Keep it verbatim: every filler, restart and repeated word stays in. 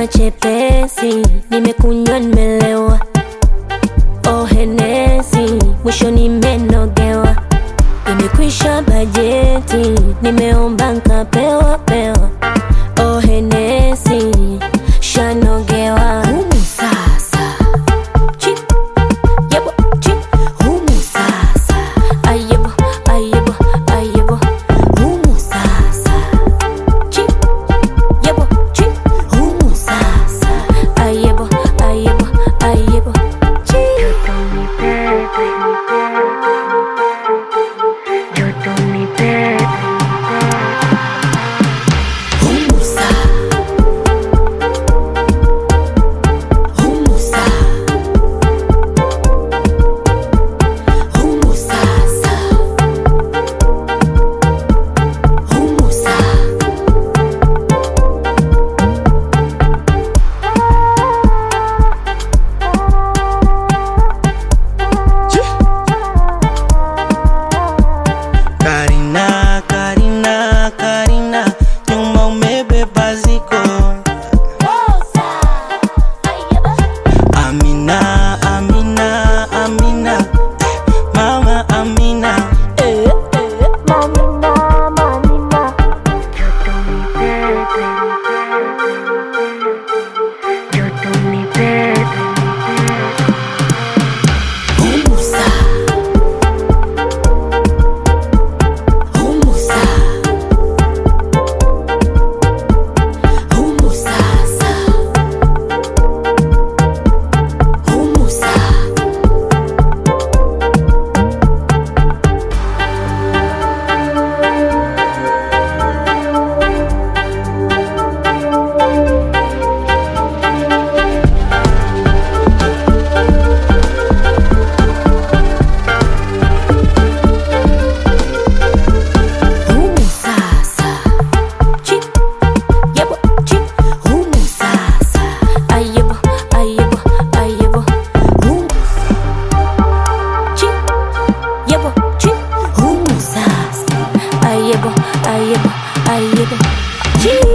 kinywa chepesi, nimekunywa nimelewa. Oh Hennessy, mwisho nimenogewa. Imekwisha bajeti, nimeomba nkapewa pewa. Oh Hennessy, shanogewa. Humu sasa chi, yebo chi. Humu sasa ayebo, ayebo, ayebo. Humu sasa chi, yebo chi. Humu sasa ayebo, ayebo, ayebo chi. Joto mi bebe, humu sa, humu sa, humu sasa, humu sa. Karina, Karina, Karina, nyuma umebeba ziko. Amina, Amina, Amina, mama Amina. Eh, eh, mamina, mamina. Joto mi bebe, joto mi bebe. Humu sa, humu sa, humu sasa, humu sa. Humu sasa chi, yebo chi. Humu sasa ayebo, ayebo, ayebo. Humu chi, yebo chi. Humu sasa ayebo, ayebo, ayebo chi.